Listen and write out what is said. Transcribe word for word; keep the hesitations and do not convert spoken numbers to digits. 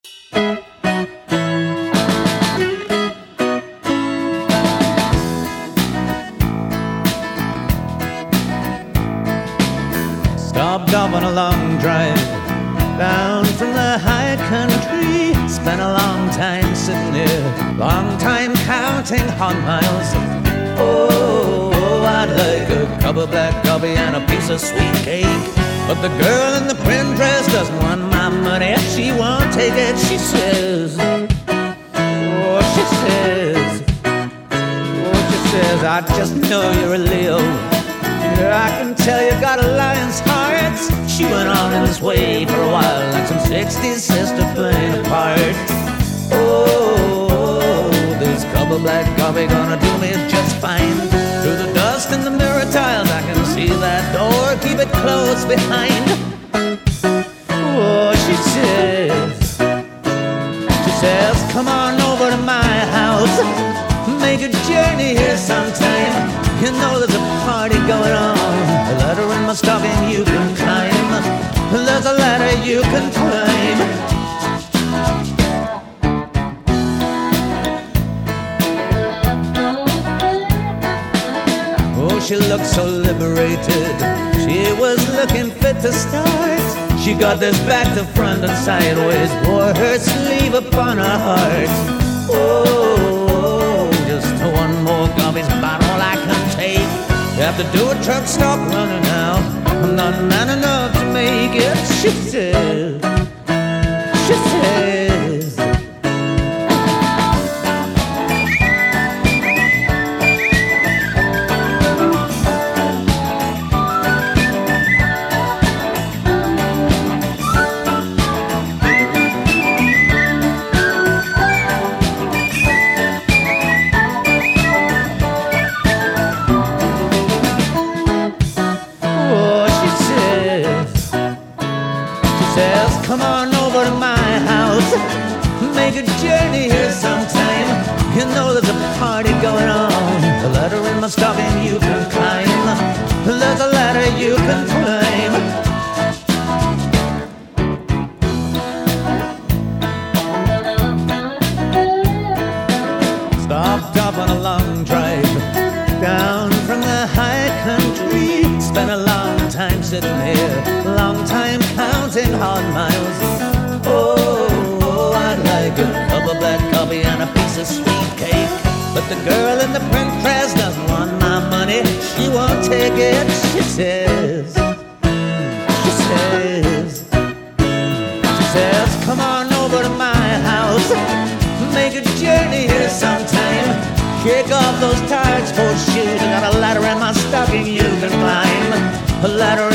Stopped off on a long drive down from the high country. Spent a long time sitting there, long time counting hot miles. Oh, I'd like a cup of black coffee and a piece of sweet cake. But the girl in the print dress doesn't want my money. She won't take it, she says. Oh, she says. Oh, she says, I just know you're a Leo. I can tell you got a lion's heart. She went on in this way for a while, like some sixties sister playing a part. Oh, this cup of black coffee gonna do me just fine. Through the dust and the mirror tiles, I can see that door, keep it closed behind. Oh, she says, she says, come on over to my house, make a journey here sometime. You know there's a party going on, a ladder in my stocking you can climb. There's a ladder you can climb. Oh, she looked so liberated, she was looking fit to start. She got this back to front and sideways, wore her sleeve upon her heart. Oh, just one more coffee's about all I can take. Have to do a truck stop running now, I'm not man enough to make it. She says, she says, says, come on over to my house, make a journey here sometime. You know there's a party going on, a ladder in my stocking you can climb. There's a ladder you can climb. Stopped off on a long drive down from the high country. Spent a long time sitting here, long time counting hard miles. Oh, I'd like a cup of black coffee and a piece of sweet cake. But the girl in the print dress doesn't want my money. She won't take it, she says. She says, she says, come on over to my house, make a journey here sometime. Kick off those tired sports shoes, I got a ladder in my stocking you can climb. A ladder